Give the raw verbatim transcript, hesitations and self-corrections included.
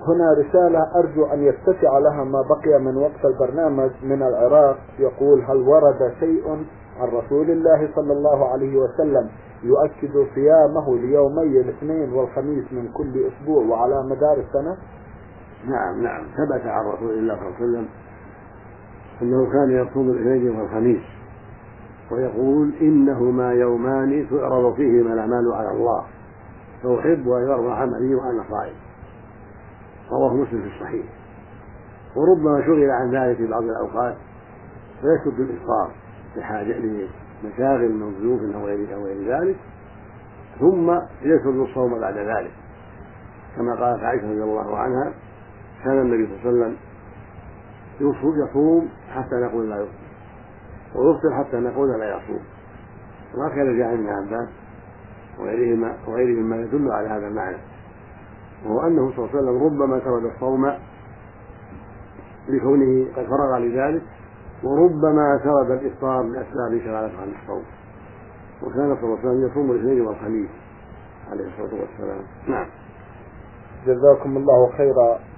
هنا رسالة أرجو أن يتسع لها ما بقي من وقت البرنامج من العراق. يقول: هل ورد شيء عن رسول الله صلى الله عليه وسلم يؤكد صيامه ليومي الاثنين والخميس من كل أسبوع وعلى مدار السنة؟ نعم نعم ثبت عن رسول الله صلى الله عليه وسلم أنه كان يصوم الاثنين والخميس ويقول: إنهما يومان تعرض فيهما الأعمال على الله فأحب أن يرضى عملي وأنا صائم. رواه مسلم في الصحيح. وربما شغل عن ذلك في بعض الأوقات فيسد الإفطار لحاجة لمشاغل من ضيوف أو غير ذلك، ثم يسد الصوم بعد ذلك، كما قالت عائشة رضي الله عنها: كان النبي صلى الله عليه وسلم يصوم حتى نقول لا يفطر ويفطر حتى نقول لا يصوم. وهكذا جاء عن ابن عباس وغيرهما وغيره مما يدل على هذا المعنى، وهو أنه صلى الله عليه وسلم ربما ترك الصوم لكونه قد فرغ لذلك، وربما ترك الإفطار لأسباب شغالته عن الصوم، وكان صلى الله عليه وسلم يصوم الاثنين والخميس عليه الصلاة والسلام. نعم. جزاكم الله خيرا